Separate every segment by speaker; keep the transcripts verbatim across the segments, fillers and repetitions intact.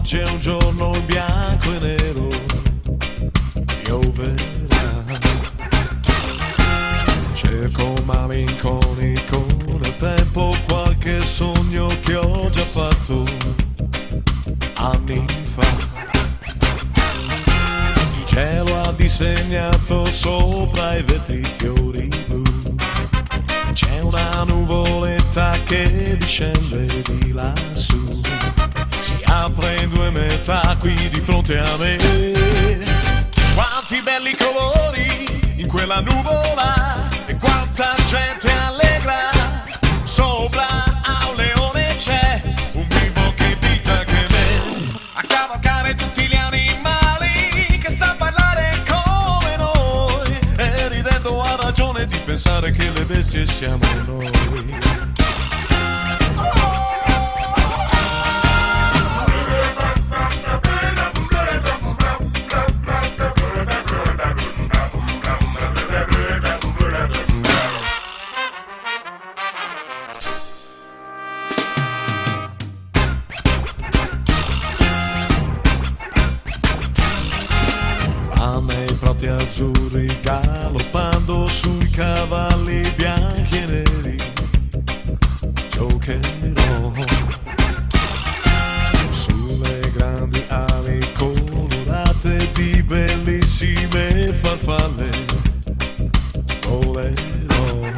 Speaker 1: Oggi è un giorno in bianco e nero, pioverà. Cerco malinconico nel tempo qualche sogno che ho già fatto anni fa. Il cielo ha disegnato sopra i vetri fiori blu. C'è una nuvoletta che discende di lassù. Si apre in due metà qui di fronte a me. Quanti belli colori in quella nuvola e quanta gente allegra. Sopra a un leone c'è un bimbo che invita che me a cavalcare tutti gli animali, che sa parlare come noi e ridendo ha ragione di pensare che le bestie siamo noi. Nei prati azzurri galoppando sui cavalli bianchi e neri giocherò sulle grandi ali colorate di bellissime farfalle volerò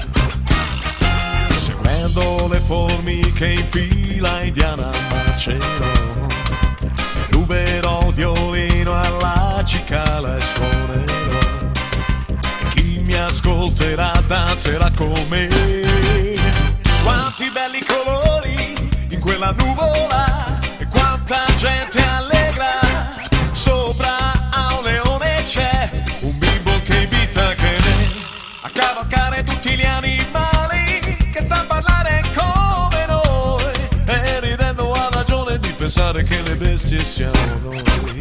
Speaker 1: seguendo le formiche in fila indiana marcerò. Ruberò il violino alla cicala e suonerò. E chi mi ascolterà danzerà con me. Quanti belli colori in quella nuvola e quanta gente allegra. Sopra a un leone c'è un bimbo che invita che me a cavalcare tutti gli animali, che sa parlare come noi e ridendo ha ragione di pensare che le bestie siamo noi.